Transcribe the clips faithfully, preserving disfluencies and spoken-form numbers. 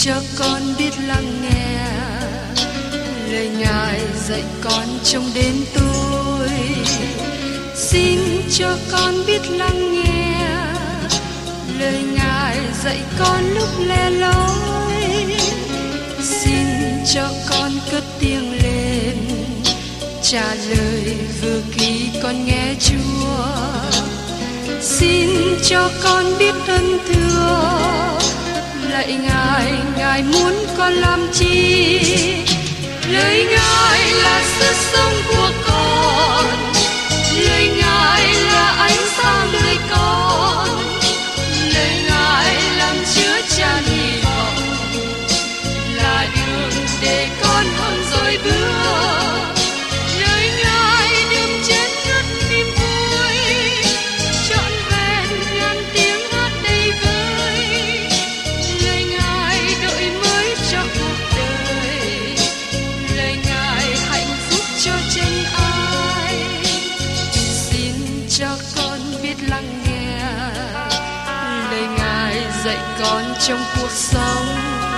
cho con biết lắng nghe lời Ngài dạy con trong đêm tối. Xin cho con biết lắng nghe lời Ngài dạy con lúc lẻ loi. Xin cho con cất tiếng lên trả lời vừa khi con nghe Chúa. Xin cho con biết ơn thưa lạy Ngài, Ngài muốn con làm chi? Lời Ngài là sức sống của con, lời Ngài là ánh sáng đời con, lời Ngài làm chứa chan hy vọng, là đường để con hơn rồi bước. Lời Ngài đừng chết ngất niềm vui, trọn vẹn ngàn tiếng hát đầy vơi. Lời Ngài đổi mới cho cuộc đời, lời Ngài hạnh phúc cho chân ai. Xin cho con biết lắng nghe lời Ngài dạy con trong cuộc sống.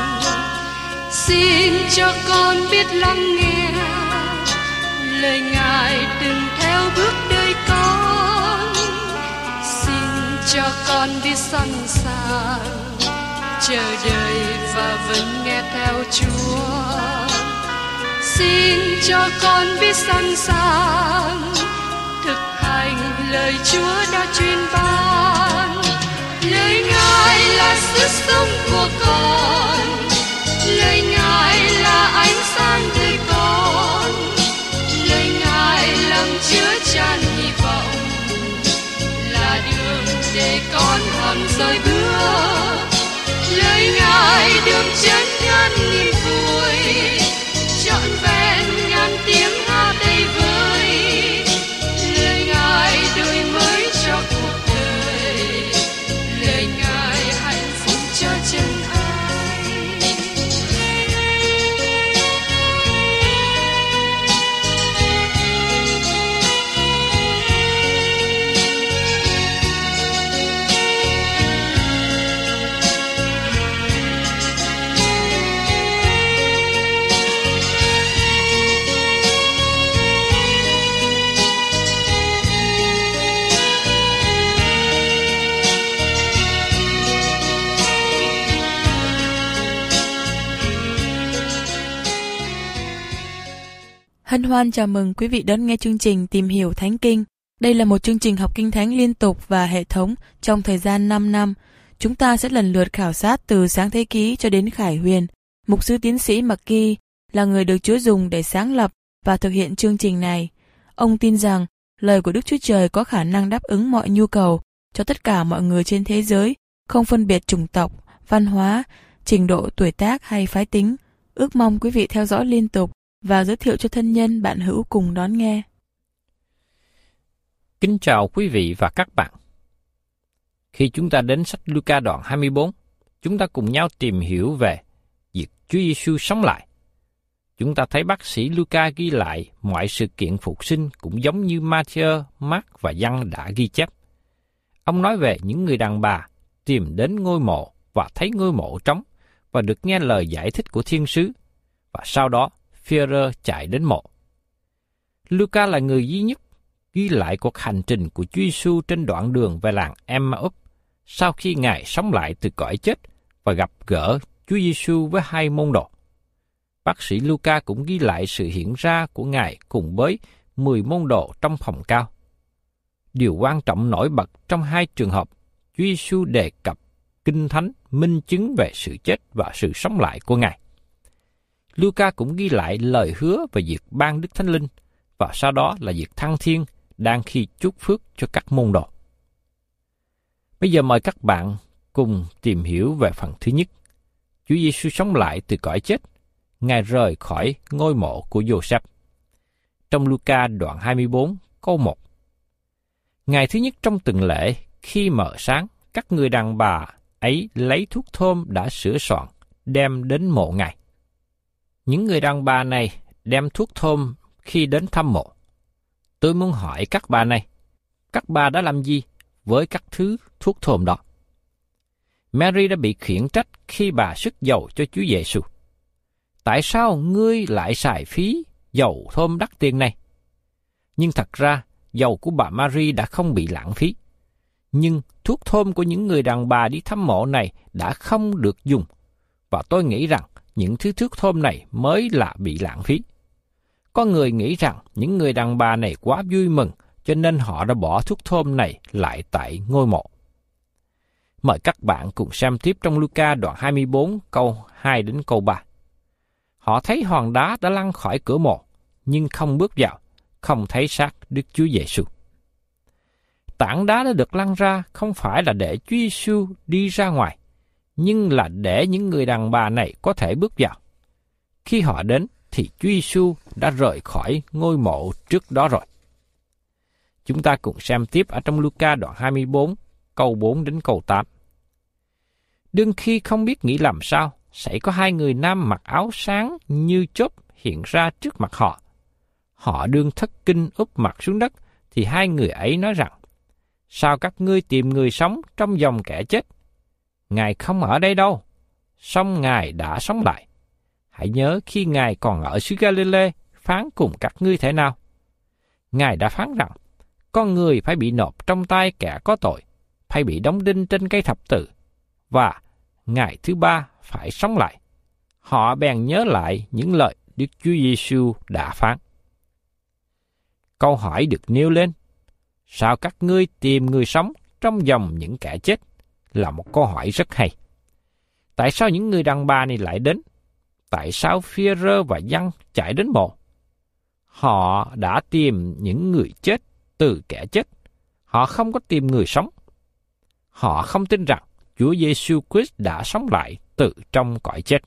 Xin cho con biết lắng nghe lời Ngài đừng theo bước đời con. Xin cho con biết sẵn sàng chờ đợi và vẫn nghe theo Chúa. Xin cho con biết sẵn sàng thực hành lời Chúa đã truyền ban. Lời Ngài là sức sống của con, lời Ngài là ánh sáng đời con, lời Ngài làm chứa chan hy vọng, là đường để con hòn rời bước. Lời Ngài đường chân ngàn nghìn vui, trọn vẹn ngàn tiếng hát đầy vơi. Lời Ngài đổi mới cho cuộc đời, lời Ngài hạnh phúc cho chân ai. Hân hoan chào mừng quý vị đón nghe chương trình Tìm hiểu Thánh Kinh. Đây là một chương trình học Kinh Thánh liên tục và hệ thống trong thời gian năm năm. Chúng ta sẽ lần lượt khảo sát từ Sáng Thế Ký cho đến Khải Huyền. Mục sư tiến sĩ McGee là người được Chúa dùng để sáng lập và thực hiện chương trình này. Ông tin rằng lời của Đức Chúa Trời có khả năng đáp ứng mọi nhu cầu cho tất cả mọi người trên thế giới, không phân biệt chủng tộc, văn hóa, trình độ tuổi tác hay phái tính. Ước mong quý vị theo dõi liên tục và giới thiệu cho thân nhân bạn hữu cùng đón nghe. Kính chào quý vị và các bạn. Khi chúng ta đến sách Luca đoạn hai mươi bốn, chúng ta cùng nhau tìm hiểu về việc Chúa Giêsu sống lại. Chúng ta thấy bác sĩ Luca ghi lại mọi sự kiện phục sinh cũng giống như Matthew, Mark và Giăng đã ghi chép. Ông nói về những người đàn bà tìm đến ngôi mộ và thấy ngôi mộ trống và được nghe lời giải thích của thiên sứ, và sau đó Phi-e-rơ chạy đến mộ. Luca là người duy nhất ghi lại cuộc hành trình của Chúa Giêsu trên đoạn đường về làng Emmaus sau khi Ngài sống lại từ cõi chết và gặp gỡ Chúa Giêsu với hai môn đồ. Bác sĩ Luca cũng ghi lại sự hiện ra của Ngài cùng với mười môn đồ trong phòng cao. Điều quan trọng nổi bật trong hai trường hợp, Chúa Giêsu đề cập Kinh Thánh minh chứng về sự chết và sự sống lại của Ngài. Luca cũng ghi lại lời hứa về việc ban Đức Thánh Linh, và sau đó là việc thăng thiên đang khi chúc phước cho các môn đồ. Bây giờ mời các bạn cùng tìm hiểu về phần thứ nhất. Chúa Giêsu sống lại từ cõi chết, Ngài rời khỏi ngôi mộ của Giô-sép. Trong Luca đoạn hai mươi bốn câu một. Ngày thứ nhất trong tuần lễ, khi mở sáng, các người đàn bà ấy lấy thuốc thơm đã sửa soạn, đem đến mộ Ngài. Những người đàn bà này đem thuốc thơm khi đến thăm mộ. Tôi muốn hỏi các bà này, các bà đã làm gì với các thứ thuốc thơm đó? Mary đã bị khiển trách khi bà sức dầu cho Chúa Giêsu. Tại sao ngươi lại xài phí dầu thơm đắt tiền này? Nhưng thật ra, dầu của bà Mary đã không bị lãng phí. Nhưng thuốc thơm của những người đàn bà đi thăm mộ này đã không được dùng, và tôi nghĩ rằng những thứ thuốc thơm này mới là bị lãng phí. Có người nghĩ rằng những người đàn bà này quá vui mừng, cho nên họ đã bỏ thuốc thơm này lại tại ngôi mộ. Mời các bạn cùng xem tiếp trong Luca đoạn hai mươi bốn câu hai đến câu ba. Họ thấy hòn đá đã lăn khỏi cửa mộ, nhưng không bước vào, không thấy xác Đức Chúa Giêsu. Tảng đá đã được lăn ra không phải là để Chúa Giêsu đi ra ngoài, nhưng là để những người đàn bà này có thể bước vào. Khi họ đến thì Chúa Giêsu đã rời khỏi ngôi mộ trước đó rồi. Chúng ta cùng xem tiếp ở trong Luca đoạn hai mươi bốn, câu bốn đến câu tám. Đương khi không biết nghĩ làm sao, sẽ có hai người nam mặc áo sáng như chớp hiện ra trước mặt họ. Họ đương thất kinh úp mặt xuống đất, thì hai người ấy nói rằng, sao các ngươi tìm người sống trong dòng kẻ chết? Ngài không ở đây đâu, song Ngài đã sống lại. Hãy nhớ khi Ngài còn ở xứ Galilee, phán cùng các ngươi thế nào. Ngài đã phán rằng, con người phải bị nộp trong tay kẻ có tội, phải bị đóng đinh trên cây thập tự, và ngày thứ ba phải sống lại. Họ bèn nhớ lại những lời Đức Chúa Giêsu đã phán. Câu hỏi được nêu lên, sao các ngươi tìm người sống trong dòng những kẻ chết, là một câu hỏi rất hay. Tại sao những người đàn bà này lại đến? Tại sao Phi-e-rơ và Giăng chạy đến mộ? Họ đã tìm những người chết từ kẻ chết. Họ không có tìm người sống. Họ không tin rằng Chúa Giêsu Christ đã sống lại từ trong cõi chết.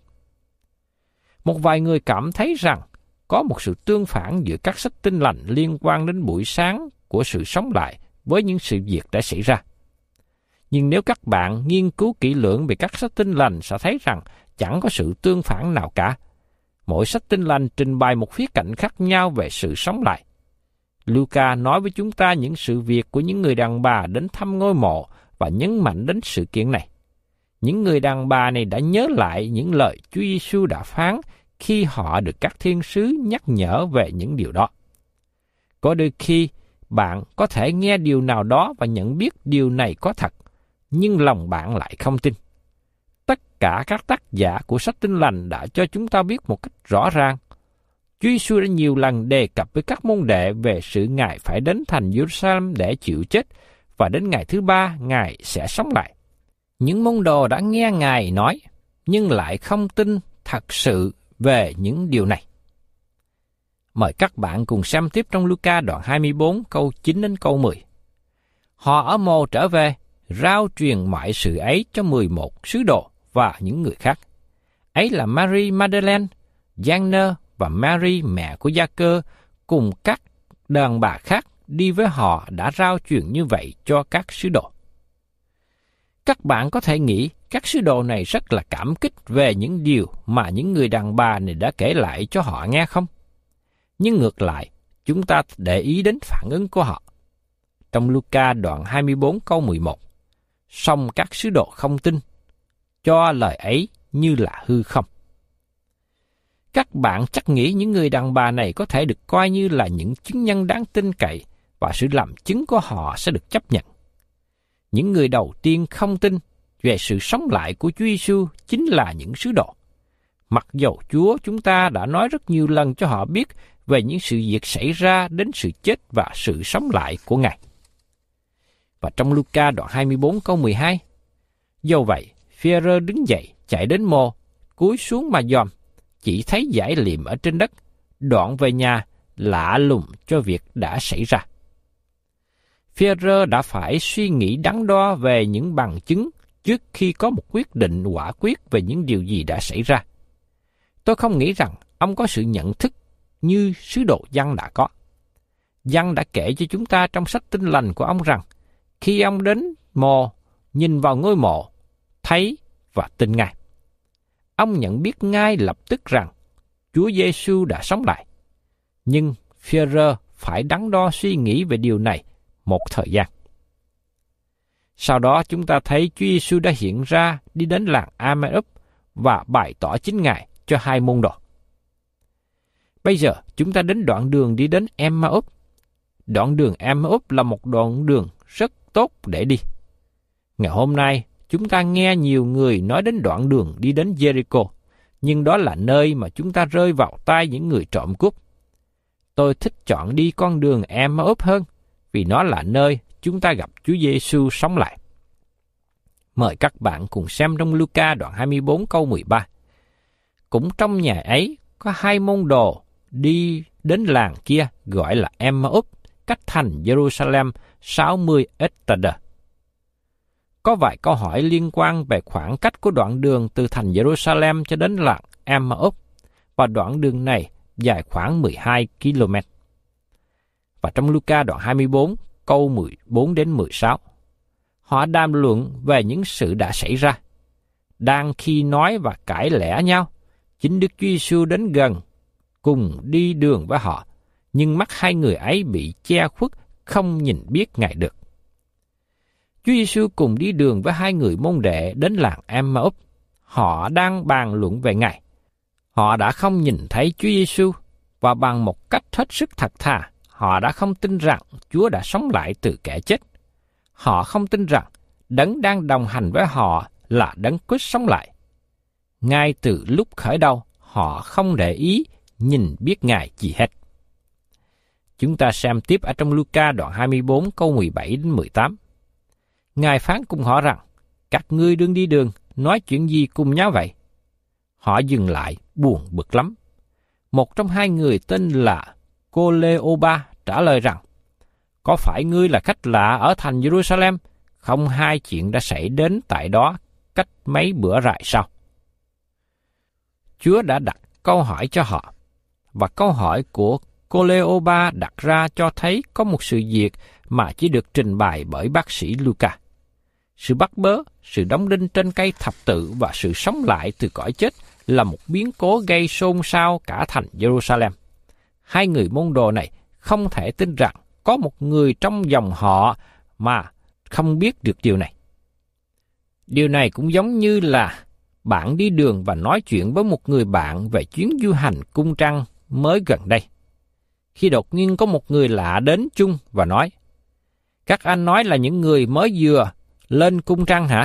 Một vài người cảm thấy rằng có một sự tương phản giữa các sách Tin Lành liên quan đến buổi sáng của sự sống lại với những sự việc đã xảy ra. Nhưng nếu các bạn nghiên cứu kỹ lưỡng về các sách Tin Lành sẽ thấy rằng chẳng có sự tương phản nào cả. Mỗi sách Tin Lành trình bày một khía cạnh khác nhau về sự sống lại. Luca nói với chúng ta những sự việc của những người đàn bà đến thăm ngôi mộ và nhấn mạnh đến sự kiện này. Những người đàn bà này đã nhớ lại những lời Chúa Giêsu đã phán khi họ được các thiên sứ nhắc nhở về những điều đó. Có đôi khi bạn có thể nghe điều nào đó và nhận biết điều này có thật, nhưng lòng bạn lại không tin. Tất cả các tác giả của sách Tin Lành đã cho chúng ta biết một cách rõ ràng. Chúa Giêsu đã nhiều lần đề cập với các môn đệ về sự Ngài phải đến thành Jerusalem để chịu chết, và đến ngày thứ ba Ngài sẽ sống lại. Những môn đồ đã nghe Ngài nói, nhưng lại không tin thật sự về những điều này. Mời các bạn cùng xem tiếp trong Luca đoạn hai mươi bốn câu chín đến câu mười. Họ ở mồ trở về, rao truyền mọi sự ấy cho mười một sứ đồ và những người khác. Ấy là Mary Magdalene, Gianna và Mary mẹ của Gia-cơ cùng các đàn bà khác đi với họ đã rao truyền như vậy cho các sứ đồ. Các bạn có thể nghĩ các sứ đồ này rất là cảm kích về những điều mà những người đàn bà này đã kể lại cho họ nghe không? Nhưng ngược lại, chúng ta để ý đến phản ứng của họ. Trong Luca đoạn hai mươi bốn câu mười một, song các sứ đồ không tin, cho lời ấy như là hư không. Các bạn chắc nghĩ những người đàn bà này có thể được coi như là những chứng nhân đáng tin cậy và sự làm chứng của họ sẽ được chấp nhận. Những người đầu tiên không tin về sự sống lại của Chúa Giêsu chính là những sứ đồ. Mặc dầu Chúa chúng ta đã nói rất nhiều lần cho họ biết về những sự việc xảy ra đến sự chết và sự sống lại của Ngài. Và trong Luca đoạn hai mươi bốn câu mười hai, dầu vậy, Phi-e-rơ đứng dậy chạy đến mồ, cúi xuống mà dòm, chỉ thấy dải liệm ở trên đất, đoạn về nhà lạ lùng cho việc đã xảy ra. Phi-e-rơ đã phải suy nghĩ đắn đo về những bằng chứng trước khi có một quyết định quả quyết về những điều gì đã xảy ra. Tôi không nghĩ rằng ông có sự nhận thức như sứ đồ Giăng đã có. Giăng đã kể cho chúng ta trong sách Tin Lành của ông rằng khi ông đến mồ, nhìn vào ngôi mộ, thấy và tin ngay. Ông nhận biết ngay lập tức rằng Chúa Giêsu đã sống lại. Nhưng Phi-e-rơ phải đắn đo suy nghĩ về điều này một thời gian. Sau đó chúng ta thấy Chúa Giêsu đã hiện ra đi đến làng Emmaus và bày tỏ chính Ngài cho hai môn đồ. Bây giờ chúng ta đến đoạn đường đi đến Emmaus. Đoạn đường Emmaus là một đoạn đường rất tốt để đi. Ngày hôm nay, chúng ta nghe nhiều người nói đến đoạn đường đi đến Jericho, nhưng đó là nơi mà chúng ta rơi vào tay những người trộm cướp. Tôi thích chọn đi con đường Emmaus hơn, vì nó là nơi chúng ta gặp Chúa Giêsu sống lại. Mời các bạn cùng xem trong Luca đoạn hai mươi bốn câu mười ba. Cũng trong ngày ấy, có hai môn đồ đi đến làng kia gọi là Emmaus, cách thành Jerusalem sáu mươi ếch-tơ-đơ. Có vài câu hỏi liên quan về khoảng cách của đoạn đường từ thành Jerusalem cho đến làng Emmaus, và đoạn đường này dài khoảng mười hai ki lô mét. Và trong Luca đoạn hai mươi bốn, câu mười bốn đến mười sáu, họ đàm luận về những sự đã xảy ra. Đang khi nói và cãi lẽ nhau, chính Đức Chúa Giêsu đến gần, cùng đi đường với họ, nhưng mắt hai người ấy bị che khuất, không nhìn biết Ngài được. Chúa Giêsu cùng đi đường với hai người môn đệ đến làng Emmaus. Họ đang bàn luận về Ngài. Họ đã không nhìn thấy Chúa Giêsu, và bằng một cách hết sức thật thà, họ đã không tin rằng Chúa đã sống lại từ kẻ chết. Họ không tin rằng Đấng đang đồng hành với họ là Đấng Christ sống lại. Ngay từ lúc khởi đầu, họ không để ý nhìn biết Ngài gì hết. Chúng ta xem tiếp ở trong Luca đoạn hai mươi bốn câu mười bảy đến mười tám. Ngài phán cùng họ rằng, các ngươi đương đi đường, nói chuyện gì cùng nhau vậy? Họ dừng lại, buồn bực lắm. Một trong hai người tên là Cô-lê-ô-ba trả lời rằng, có phải ngươi là khách lạ ở thành Jerusalem, không hai chuyện đã xảy đến tại đó cách mấy bữa rày sao? Chúa đã đặt câu hỏi cho họ, và câu hỏi của Cô-lê-ô-ba đặt ra cho thấy có một sự việc mà chỉ được trình bày bởi bác sĩ Luca. Sự bắt bớ, sự đóng đinh trên cây thập tự và sự sống lại từ cõi chết là một biến cố gây xôn xao cả thành Jerusalem. Hai người môn đồ này không thể tin rằng có một người trong dòng họ mà không biết được điều này. Điều này cũng giống như là bạn đi đường và nói chuyện với một người bạn về chuyến du hành cung trăng mới gần đây. Khi đột nhiên có một người lạ đến chung và nói, các anh nói là những người mới vừa lên cung trăng hả?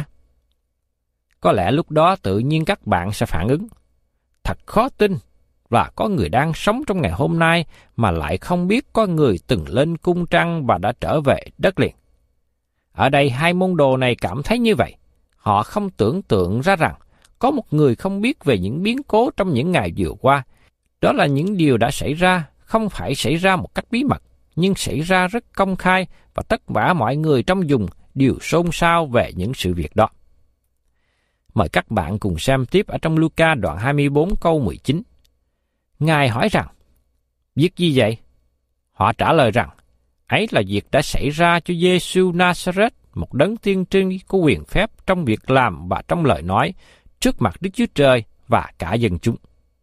Có lẽ lúc đó tự nhiên các bạn sẽ phản ứng, thật khó tin và có người đang sống trong ngày hôm nay mà lại không biết có người từng lên cung trăng và đã trở về đất liền. Ở đây hai môn đồ này cảm thấy như vậy. Họ không tưởng tượng ra rằng có một người không biết về những biến cố trong những ngày vừa qua. Đó là những điều đã xảy ra, không phải xảy ra một cách bí mật, nhưng xảy ra rất công khai và tất cả mọi người trong vùng đều xôn xao về những sự việc đó. Mời các bạn cùng xem tiếp ở trong Luca đoạn hai mươi bốn câu mười chín. Ngài hỏi rằng, việc gì vậy? Họ trả lời rằng, ấy là việc đã xảy ra cho Giê-xu Na-sa-rét, một đấng tiên tri có quyền phép trong việc làm và trong lời nói, trước mặt Đức Chúa Trời và cả dân chúng.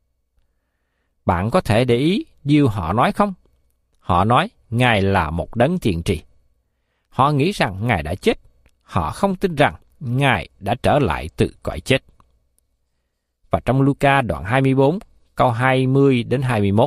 Bạn có thể để ý điều họ nói không? Họ nói, Ngài là một đấng tiên tri. Họ nghĩ rằng Ngài đã chết. Họ không tin rằng Ngài đã trở lại từ cõi chết. Và trong Luca đoạn hai mươi bốn, câu hai mươi đến hai mươi mốt.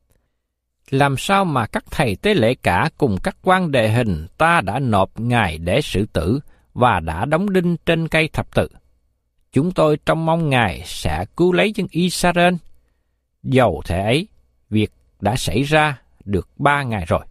Làm sao mà các thầy tế lễ cả cùng các quan đề hình ta đã nộp Ngài để xử tử và đã đóng đinh trên cây thập tự? Chúng tôi trông mong Ngài sẽ cứu lấy dân Israel. Dầu thế ấy, việc đã xảy ra được ba ngày rồi.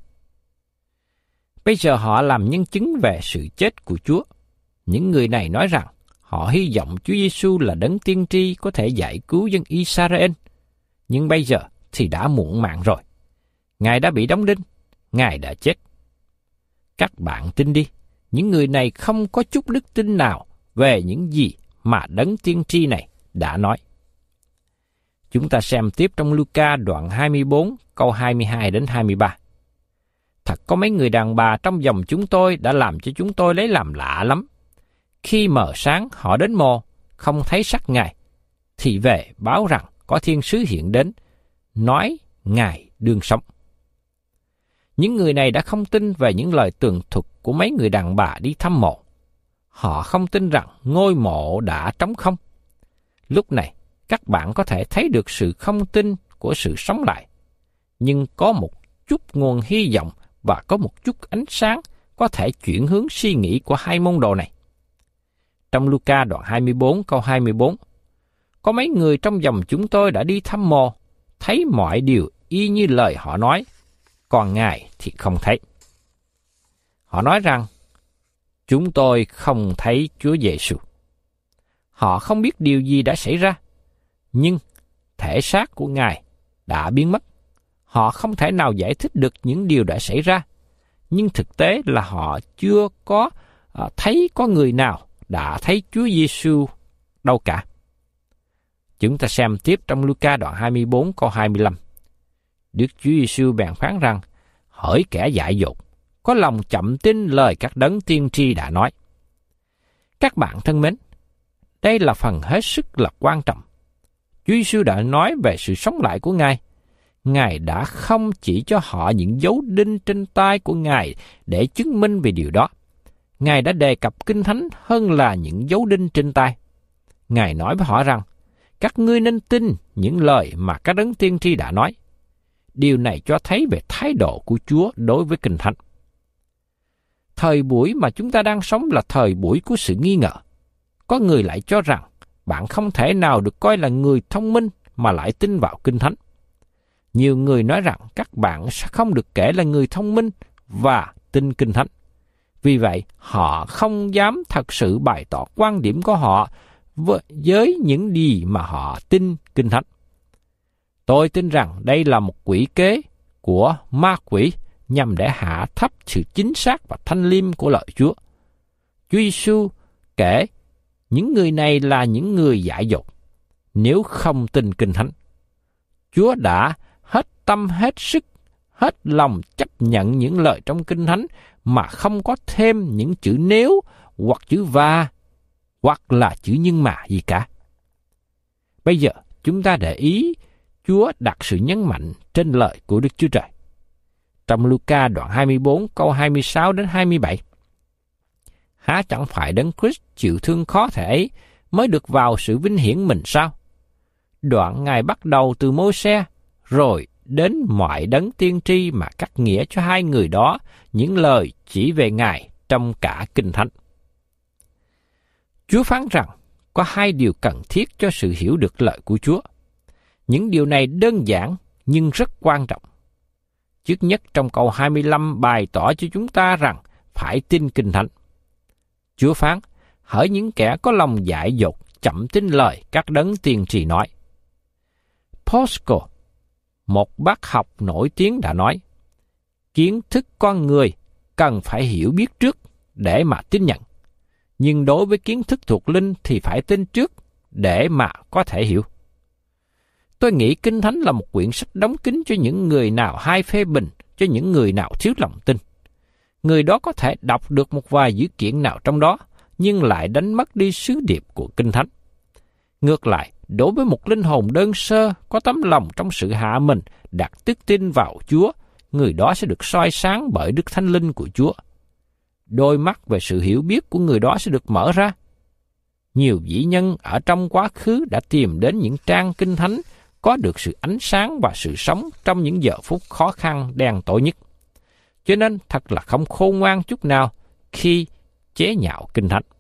Bây giờ họ làm nhân chứng về sự chết của Chúa. Những người này nói rằng họ hy vọng Chúa Giêsu là đấng tiên tri có thể giải cứu dân Israel. Nhưng bây giờ thì đã muộn màng rồi. Ngài đã bị đóng đinh, Ngài đã chết. Các bạn tin đi, những người này không có chút đức tin nào về những gì mà đấng tiên tri này đã nói. Chúng ta xem tiếp trong Luca đoạn hai mươi bốn, câu hai mươi hai đến hai mươi ba. Thật có mấy người đàn bà trong dòng chúng tôi đã làm cho chúng tôi lấy làm lạ lắm. Khi mờ sáng họ đến mồ, không thấy xác Ngài, thì về báo rằng có thiên sứ hiện đến, nói Ngài đương sống. Những người này đã không tin về những lời tường thuật của mấy người đàn bà đi thăm mộ. Họ không tin rằng ngôi mộ đã trống không. Lúc này, các bạn có thể thấy được sự không tin của sự sống lại. Nhưng có một chút nguồn hy vọng và có một chút ánh sáng có thể chuyển hướng suy nghĩ của hai môn đồ này. Trong Luca đoạn hai mươi bốn câu hai mươi bốn, có mấy người trong dòng chúng tôi đã đi thăm mồ, thấy mọi điều y như lời họ nói, còn Ngài thì không thấy. Họ nói rằng, chúng tôi không thấy Chúa Giêsu. Họ không biết điều gì đã xảy ra, nhưng thể xác của Ngài đã biến mất. Họ không thể nào giải thích được những điều đã xảy ra, nhưng thực tế là họ chưa có uh, thấy có người nào đã thấy Chúa Giêsu đâu cả. Chúng ta xem tiếp trong Luca đoạn hai mươi bốn câu hai mươi lăm. Đức Chúa Giêsu bèn phán rằng, hỡi kẻ dại dột, có lòng chậm tin lời các đấng tiên tri đã nói. Các bạn thân mến, đây là phần hết sức là quan trọng. Chúa Giêsu đã nói về sự sống lại của Ngài. Ngài đã không chỉ cho họ những dấu đinh trên tay của Ngài để chứng minh về điều đó. Ngài đã đề cập Kinh Thánh hơn là những dấu đinh trên tay. Ngài nói với họ rằng, các ngươi nên tin những lời mà các đấng tiên tri đã nói. Điều này cho thấy về thái độ của Chúa đối với Kinh Thánh. Thời buổi mà chúng ta đang sống là thời buổi của sự nghi ngờ. Có người lại cho rằng bạn không thể nào được coi là người thông minh mà lại tin vào Kinh Thánh. Nhiều người nói rằng các bạn sẽ không được kể là người thông minh và tin Kinh Thánh. Vì vậy, họ không dám thật sự bày tỏ quan điểm của họ với những gì mà họ tin Kinh Thánh. Tôi tin rằng đây là một quỷ kế của ma quỷ nhằm để hạ thấp sự chính xác và thanh liêm của lời Chúa. Chúa Giêsu kể những người này là những người dại dột nếu không tin Kinh Thánh. Chúa đã hết tâm hết sức, hết lòng chấp nhận những lời trong Kinh Thánh mà không có thêm những chữ nếu hoặc chữ và hoặc là chữ nhưng mà gì cả. Bây giờ chúng ta để ý Chúa đặt sự nhấn mạnh trên lời của Đức Chúa Trời. Trong Luca đoạn hai mươi bốn câu hai mươi sáu đến hai mươi bảy. Há chẳng phải Đấng Christ chịu thương khó thể ấy mới được vào sự vinh hiển mình sao? Đoạn Ngài bắt đầu từ Mô-se, rồi đến mọi đấng tiên tri mà cắt nghĩa cho hai người đó những lời chỉ về Ngài trong cả Kinh Thánh. Chúa phán rằng có hai điều cần thiết cho sự hiểu được lời của Chúa. Những điều này đơn giản nhưng rất quan trọng. Trước nhất trong câu hai mươi lăm bày tỏ cho chúng ta rằng phải tin Kinh Thánh. Chúa phán, hỡi những kẻ có lòng dại dột, chậm tin lời các đấng tiên tri nói. Pascal, một bác học nổi tiếng đã nói, kiến thức con người cần phải hiểu biết trước để mà tin nhận. Nhưng đối với kiến thức thuộc linh thì phải tin trước để mà có thể hiểu. Tôi nghĩ Kinh Thánh là một quyển sách đóng kín cho những người nào hay phê bình, cho những người nào thiếu lòng tin. Người đó có thể đọc được một vài dữ kiện nào trong đó, nhưng lại đánh mất đi sứ điệp của Kinh Thánh. Ngược lại, đối với một linh hồn đơn sơ, có tấm lòng trong sự hạ mình, đặt đức tin vào Chúa, người đó sẽ được soi sáng bởi Đức Thánh Linh của Chúa. Đôi mắt về sự hiểu biết của người đó sẽ được mở ra. Nhiều vĩ nhân ở trong quá khứ đã tìm đến những trang Kinh Thánh có được sự ánh sáng và sự sống trong những giờ phút khó khăn đen tối nhất. Cho nên thật là không khôn ngoan chút nào khi chế nhạo Kinh Thánh.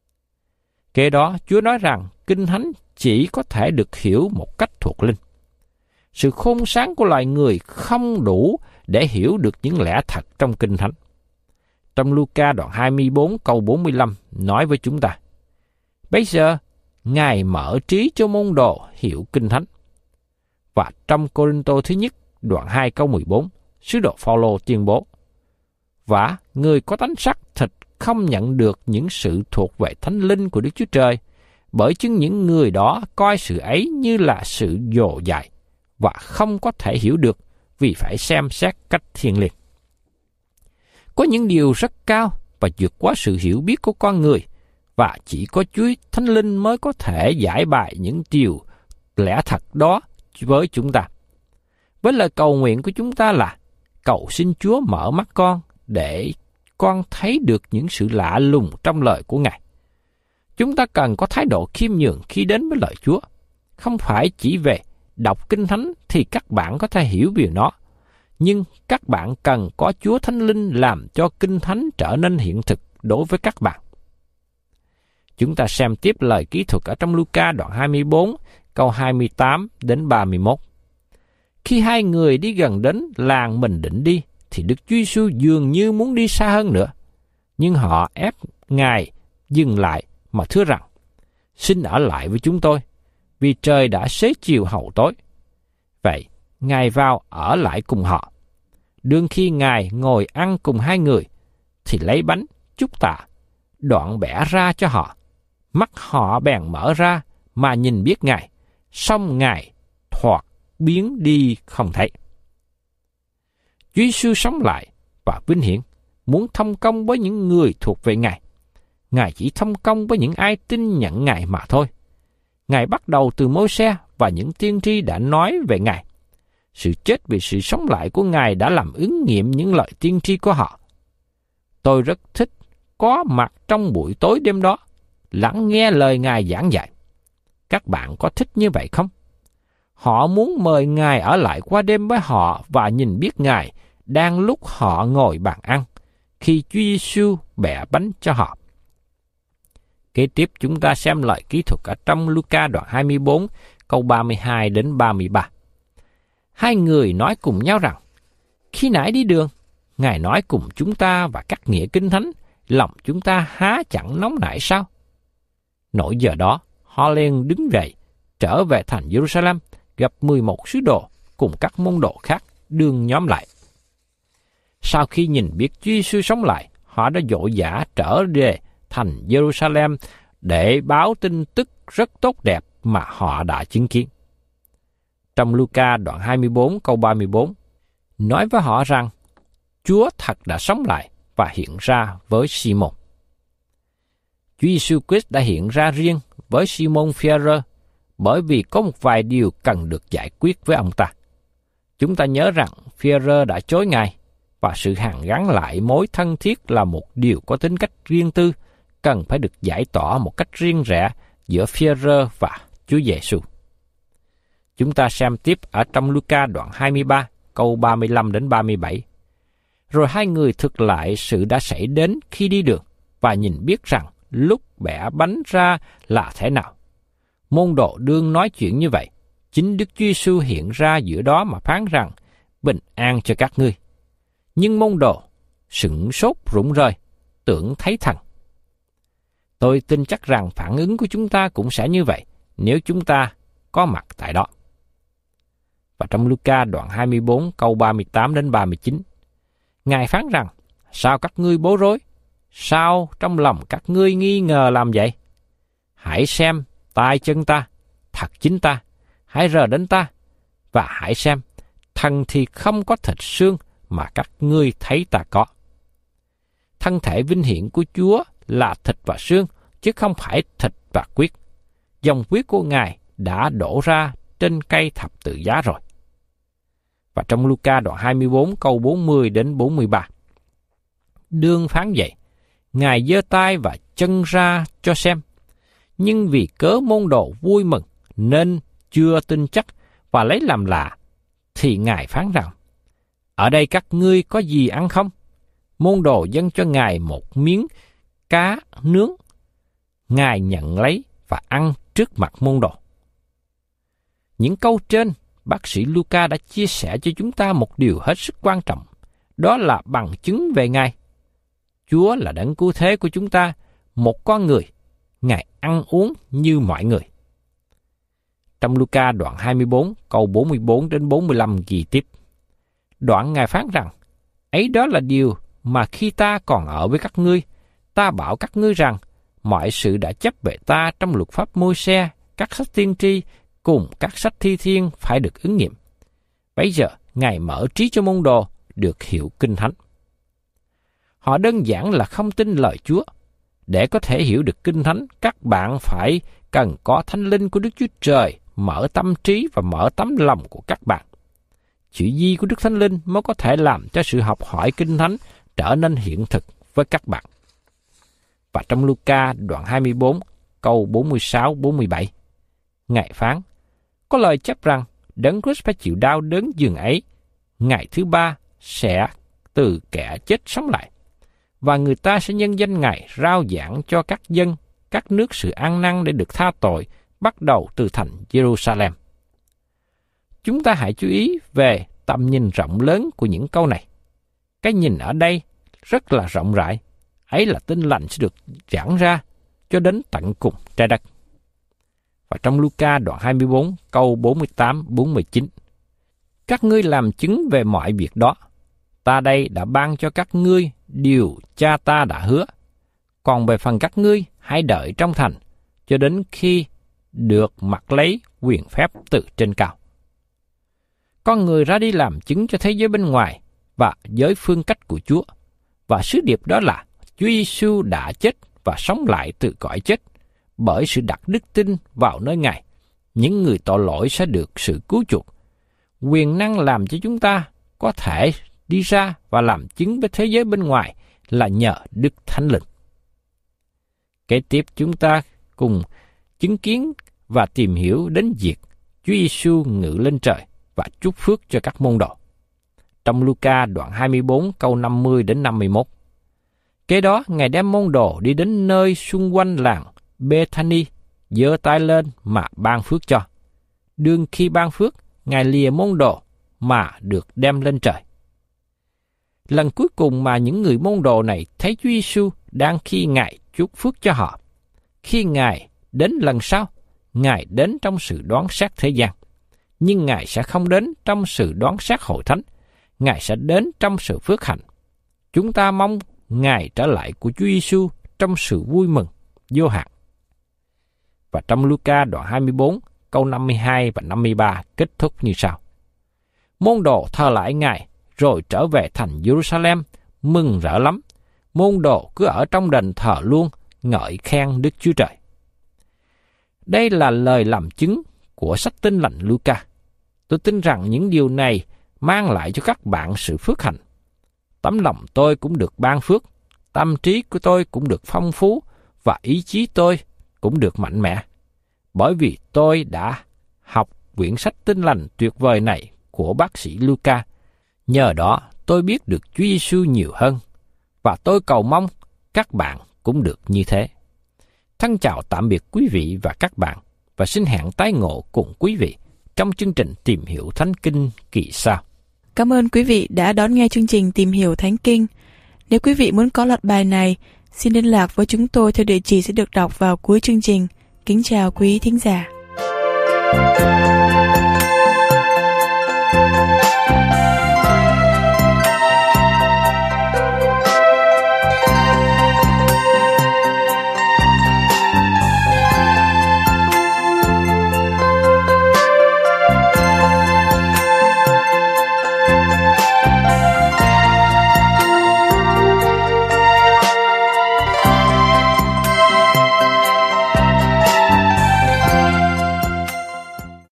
Kế đó, Chúa nói rằng Kinh Thánh chỉ có thể được hiểu một cách thuộc linh. Sự khôn sáng của loài người không đủ để hiểu được những lẽ thật trong Kinh Thánh. Trong Luca đoạn hai mươi bốn câu bốn mươi lăm nói với chúng ta, bây giờ, Ngài mở trí cho môn đồ hiểu Kinh Thánh. Và trong Cô-rinh-tô thứ nhất đoạn hai câu mười bốn, sứ đồ Phao-lô tuyên bố, và người có tánh xác thịt không nhận được những sự thuộc về Thánh Linh của Đức Chúa Trời, bởi chứng những người đó coi sự ấy như là sự dồ dại và không có thể hiểu được vì phải xem xét cách thiêng liêng. Có những điều rất cao và vượt quá sự hiểu biết của con người, và chỉ có Chúa Thánh Linh mới có thể giải bày những điều lẽ thật đó với chúng ta. Với lời cầu nguyện của chúng ta là cầu xin Chúa mở mắt con để con thấy được những sự lạ lùng trong lời của Ngài. Chúng ta cần có thái độ khiêm nhường khi đến với lời Chúa. Không phải chỉ về đọc Kinh Thánh thì các bạn có thể hiểu về nó, nhưng các bạn cần có Chúa Thánh Linh làm cho Kinh Thánh trở nên hiện thực đối với các bạn. Chúng ta xem tiếp lời kỹ thuật ở trong Luca đoạn hai mươi bốn, câu hai mươi tám đến ba mươi mốt. Khi hai người đi gần đến làng mình định đi, thì Đức Chúa Giêsu dường như muốn đi xa hơn nữa. Nhưng họ ép Ngài dừng lại mà thưa rằng, xin ở lại với chúng tôi, vì trời đã xế chiều hậu tối. Vậy, Ngài vào ở lại cùng họ. Đương khi Ngài ngồi ăn cùng hai người, thì lấy bánh, chúc tạ, đoạn bẻ ra cho họ. Mắt họ bèn mở ra mà nhìn biết Ngài, song Ngài thoạt biến đi không thấy. Chúa Giêsu sống lại và vinh hiển, muốn thông công với những người thuộc về Ngài. Ngài chỉ thông công với những ai tin nhận Ngài mà thôi. Ngài bắt đầu từ Môi-se và những tiên tri đã nói về Ngài. Sự chết vì sự sống lại của Ngài đã làm ứng nghiệm những lời tiên tri của họ. Tôi rất thích có mặt trong buổi tối đêm đó, lắng nghe lời Ngài giảng dạy. Các bạn có thích như vậy không? Họ muốn mời Ngài ở lại qua đêm với họ và nhìn biết Ngài đang lúc họ ngồi bàn ăn, khi Chúa Giêsu bẻ bánh cho họ. Kế tiếp chúng ta xem lời kỹ thuật ở trong Luca đoạn hai mươi bốn, câu ba mươi hai đến ba mươi ba. Hai người nói cùng nhau rằng, khi nãy đi đường, Ngài nói cùng chúng ta và cắt nghĩa Kinh Thánh, lòng chúng ta há chẳng nóng nảy sao? Nỗi giờ đó, họ liền đứng dậy, trở về thành Jerusalem, gặp mười một sứ đồ cùng các môn đồ khác đương nhóm lại. Sau khi nhìn biết Chúa Giêsu sống lại, họ đã vội vã trở về thành Jerusalem để báo tin tức rất tốt đẹp mà họ đã chứng kiến. Trong Luca đoạn hai mươi bốn câu ba mươi bốn, nói với họ rằng Chúa thật đã sống lại và hiện ra với Si-môn. Chúa Giêsu Christ đã hiện ra riêng với Si-môn Phi-e-rơ bởi vì có một vài điều cần được giải quyết với ông ta. Chúng ta nhớ rằng Phi-e-rơ đã chối Ngài, và sự hàn gắn lại mối thân thiết là một điều có tính cách riêng tư, cần phải được giải tỏa một cách riêng rẽ giữa Phi-e-rơ và Chúa Giêsu. Chúng ta xem tiếp ở trong Luca đoạn hai mươi ba, câu ba mươi lăm đến ba mươi bảy. Rồi hai người thực lại sự đã xảy đến khi đi đường, và nhìn biết rằng lúc bẻ bánh ra là thế nào. Môn đồ đương nói chuyện như vậy, chính Đức Chúa Giêsu hiện ra giữa đó mà phán rằng, bình an cho các ngươi. Nhưng môn đồ sửng sốt rụng rời, tưởng thấy thần. Tôi tin chắc rằng phản ứng của chúng ta cũng sẽ như vậy nếu chúng ta có mặt tại đó. Và trong Luca đoạn hai mươi bốn câu ba mươi tám đến ba mươi chín, Ngài phán rằng, sao các ngươi bối rối? Sao trong lòng các ngươi nghi ngờ làm vậy? Hãy xem tay chân ta, thật chính ta, hãy rờ đến ta, và hãy xem, thần thì không có thịt xương mà các ngươi thấy ta có. Thân thể vinh hiển của Chúa là thịt và xương, chứ không phải thịt và huyết. Dòng huyết của Ngài đã đổ ra trên cây thập tự giá rồi. Và trong Luca đoạn hai mươi bốn câu bốn mươi đến bốn mươi ba, đương phán vậy, Ngài giơ tay và chân ra cho xem. Nhưng vì cớ môn đồ vui mừng nên chưa tin chắc và lấy làm lạ, thì Ngài phán rằng, ở đây các ngươi có gì ăn không? Môn đồ dâng cho Ngài một miếng cá nướng. Ngài nhận lấy và ăn trước mặt môn đồ. Những câu trên, bác sĩ Luca đã chia sẻ cho chúng ta một điều hết sức quan trọng, đó là bằng chứng về Ngài. Chúa là đấng cứu thế của chúng ta, một con người, Ngài ăn uống như mọi người. Trong Luca đoạn hai mươi bốn, câu bốn mươi bốn đến bốn mươi lăm ghi tiếp. Đoạn Ngài phán rằng, ấy đó là điều mà khi ta còn ở với các ngươi, ta bảo các ngươi rằng, mọi sự đã chép về ta trong luật pháp Môi-se, các sách tiên tri, cùng các sách thi thiên phải được ứng nghiệm. Bấy giờ, Ngài mở trí cho môn đồ được hiểu Kinh Thánh. Họ đơn giản là không tin lời Chúa. Để có thể hiểu được Kinh Thánh, các bạn phải cần có Thánh Linh của Đức Chúa Trời mở tâm trí và mở tấm lòng của các bạn. Chữ di của Đức Thánh Linh mới có thể làm cho sự học hỏi Kinh Thánh trở nên hiện thực với các bạn. Và trong Luca đoạn hai mươi bốn, câu bốn mươi sáu bốn mươi bảy, Ngài phán, có lời chép rằng Đấng Christ phải chịu đau đớn giường ấy, ngày thứ ba sẽ từ kẻ chết sống lại, và người ta sẽ nhân danh Ngài rao giảng cho các dân, các nước sự ăn năn để được tha tội, bắt đầu từ thành Jerusalem. Chúng ta hãy chú ý về tầm nhìn rộng lớn của những câu này. Cái nhìn ở đây rất là rộng rãi, ấy là tin lành sẽ được giảng ra cho đến tận cùng trái đất. Và trong Luca đoạn hai mươi bốn, câu bốn mươi tám bốn mươi chín, các ngươi làm chứng về mọi việc đó. Ta đây đã ban cho các ngươi điều cha ta đã hứa. Còn về phần các ngươi, hãy đợi trong thành, cho đến khi được mặc lấy quyền phép từ trên cao. Con người ra đi làm chứng cho thế giới bên ngoài và giới phương cách của Chúa. Và sứ điệp đó là Chúa Giêsu đã chết và sống lại từ cõi chết. Bởi sự đặt đức tin vào nơi Ngài, những người tội lỗi sẽ được sự cứu chuộc. Quyền năng làm cho chúng ta có thể đi ra và làm chứng với thế giới bên ngoài là nhờ Đức Thánh Linh. Kế tiếp chúng ta cùng chứng kiến và tìm hiểu đến việc Chúa Giêsu ngự lên trời và chúc phước cho các môn đồ. Trong Luca đoạn hai mươi bốn câu năm mươi đến năm mươi mốt. Kế đó Ngài đem môn đồ đi đến nơi xung quanh làng Bethany, giơ tay lên mà ban phước cho. Đương khi ban phước, Ngài lìa môn đồ mà được đem lên trời. Lần cuối cùng mà những người môn đồ này thấy Chúa Giêsu đang khi Ngài chúc phước cho họ. Khi Ngài đến lần sau, Ngài đến trong sự đoán xét thế gian. Nhưng Ngài sẽ không đến trong sự đoán xét hội thánh. Ngài sẽ đến trong sự phước hạnh. Chúng ta mong Ngài trở lại của Chúa Giêsu trong sự vui mừng vô hạn. Và trong Luca đoạn hai mươi bốn, câu năm mươi hai và năm mươi ba kết thúc như sau. Môn đồ thờ lại Ngài, rồi trở về thành Jerusalem, mừng rỡ lắm. Môn đồ cứ ở trong đền thờ luôn, ngợi khen Đức Chúa Trời. Đây là lời làm chứng của sách Tin Lành Luca. Tôi tin rằng những điều này mang lại cho các bạn sự phước hạnh. Tấm lòng tôi cũng được ban phước, tâm trí của tôi cũng được phong phú, và ý chí tôi cũng được mạnh mẽ. Bởi vì tôi đã học quyển sách Tin Lành tuyệt vời này của bác sĩ Luca. Nhờ đó tôi biết được Chúa Giêsu nhiều hơn, và tôi cầu mong các bạn cũng được như thế. Thân chào tạm biệt quý vị và các bạn, và xin hẹn tái ngộ cùng quý vị trong chương trình Tìm Hiểu Thánh Kinh kỳ sau. Cảm ơn quý vị đã đón nghe chương trình Tìm Hiểu Thánh Kinh. Nếu quý vị muốn có loạt bài này, xin liên lạc với chúng tôi theo địa chỉ sẽ được đọc vào cuối chương trình. Kính chào quý thính giả.